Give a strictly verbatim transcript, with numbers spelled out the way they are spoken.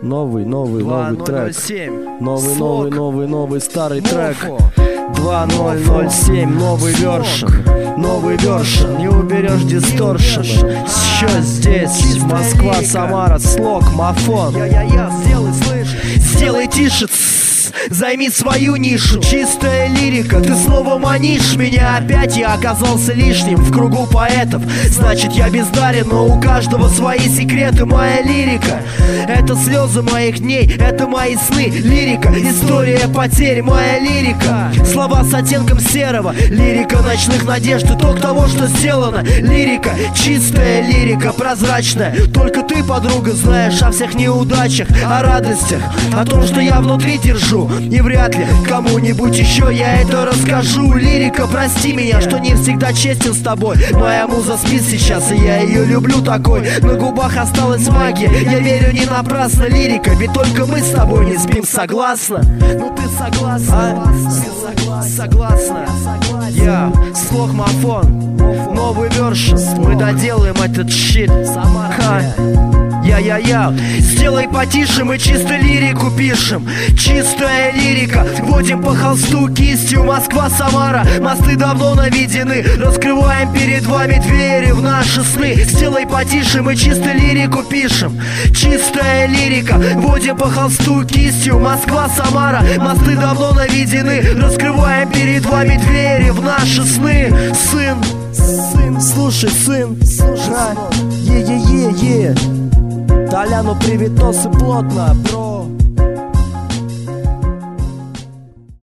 Новый, новый, новый трек. Новый, новый, новый, новый старый трек. Два ноль ноль семь, новый вершин. Новый вершин, не уберешь дисторшн. Еще здесь Москва, Самара, слог, мафон. Сделай, слышь, сделай тише, займи свою нишу. Чистая лирика, ты снова манишь меня. Опять я оказался лишним в кругу поэтов. Значит, я бездарен, но у каждого свои секреты. Моя лирика — это слезы моих дней, это мои сны. Лирика — история потерь, моя лирика. Слова с оттенком серого, лирика ночных надежд, итог того, что сделано. Лирика, чистая лирика, прозрачная. Только ты, подруга, знаешь о всех неудачах, о радостях, о том, что я внутри держу. И вряд ли кому-нибудь еще я это расскажу. Лирика, прости меня, что не всегда честен с тобой. Моя муза спит сейчас, и я ее люблю такой. На губах осталась магия, я верю не напрасно. Лирика, ведь только мы с тобой не спим, согласна? Ну ты согласна? А? Ты согласна? Я, слог, мафон, новый вершин. Мы доделаем этот щит. Ха. Я-я-я, сделай потише, мы чисто лирику пишем. Чистая лирика, водим по холсту кистью. Москва, Самара, мосты давно наведены. Раскрываем перед вами двери в наши сны. Сделай потише, мы чисто лирику пишем. Чистая лирика, водим по холсту кистью. Москва, Самара, мосты давно наведены. Раскрываем перед вами двери в наши сны. Сын, сын, слушай, сын, слушай, е-е-е-е. Толяну привет, нос и плотно, бро.